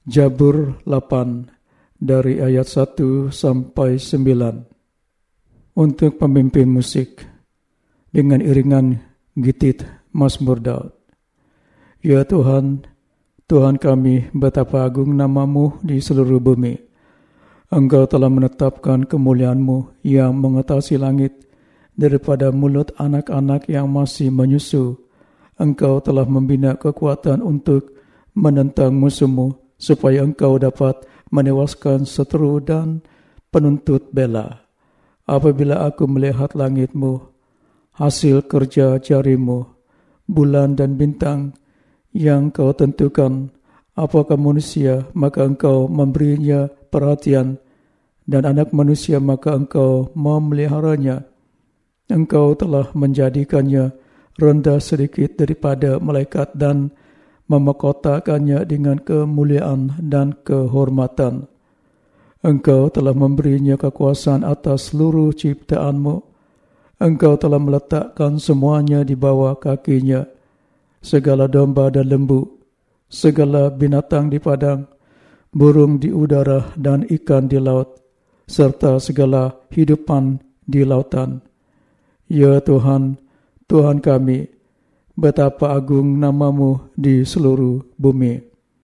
Jabur 8 dari ayat 1 sampai 9. Untuk pemimpin musik dengan iringan gitit Mazmur Daud. Ya Tuhan, Tuhan kami, betapa agung nama-Mu di seluruh bumi. Engkau telah menetapkan kemuliaan-Mu yang mengatasi langit daripada mulut anak-anak yang masih menyusu. Engkau telah membina kekuatan untuk menentang musuh-Mu, supaya Engkau dapat menewaskan seteru dan penuntut bela. Apabila aku melihat langit-Mu, hasil kerja jari-Mu, bulan dan bintang yang Kau tentukan, apakah manusia, maka Engkau memberinya perhatian, dan anak manusia, maka Engkau memeliharanya. Engkau telah menjadikannya rendah sedikit daripada malaikat dan memahkotakannya dengan kemuliaan dan kehormatan. Engkau telah memberinya kekuasaan atas seluruh ciptaan-Mu. Engkau telah meletakkan semuanya di bawah kakinya, segala domba dan lembu, segala binatang di padang, burung di udara dan ikan di laut, serta segala hidupan di lautan. Ya Tuhan, Tuhan kami, betapa agung nama-Mu di seluruh bumi.